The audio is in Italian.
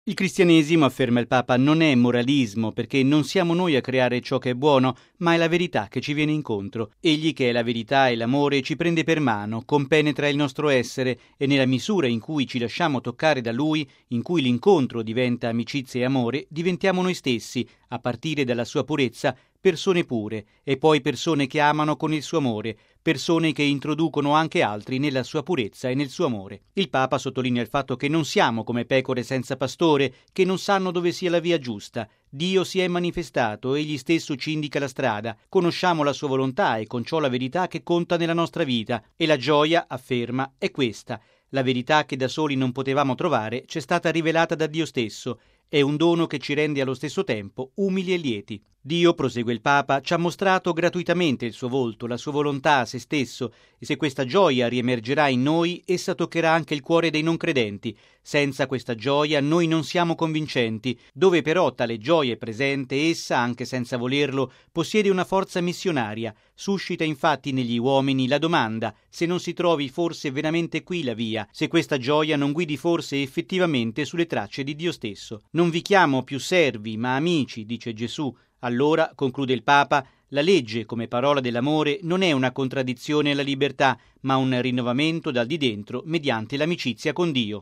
Il cristianesimo, afferma il Papa, non è moralismo, perché non siamo noi a creare ciò che è buono, ma è la verità che ci viene incontro. Egli, che è la verità e l'amore, ci prende per mano, compenetra il nostro essere e nella misura in cui ci lasciamo toccare da Lui, in cui l'incontro diventa amicizia e amore, diventiamo noi stessi, a partire dalla sua purezza, persone pure e poi persone che amano con il suo amore, persone che introducono anche altri nella sua purezza e nel suo amore. Il Papa sottolinea il fatto che non siamo come pecore senza pastore, che non sanno dove sia la via giusta. Dio si è manifestato, egli stesso ci indica la strada, conosciamo la sua volontà e con ciò la verità che conta nella nostra vita. E la gioia, afferma, è questa. La verità che da soli non potevamo trovare ci è stata rivelata da Dio stesso. È un dono che ci rende allo stesso tempo umili e lieti. Dio, prosegue il Papa, ci ha mostrato gratuitamente il suo volto, la sua volontà, se stesso, e se questa gioia riemergerà in noi, essa toccherà anche il cuore dei non credenti. Senza questa gioia noi non siamo convincenti. Dove però tale gioia è presente, essa, anche senza volerlo, possiede una forza missionaria. Suscita infatti negli uomini la domanda se non si trovi forse veramente qui la via, se questa gioia non guidi forse effettivamente sulle tracce di Dio stesso. Non vi chiamo più servi, ma amici, dice Gesù. Allora, conclude il Papa, la legge come parola dell'amore non è una contraddizione alla libertà, ma un rinnovamento dal di dentro mediante l'amicizia con Dio.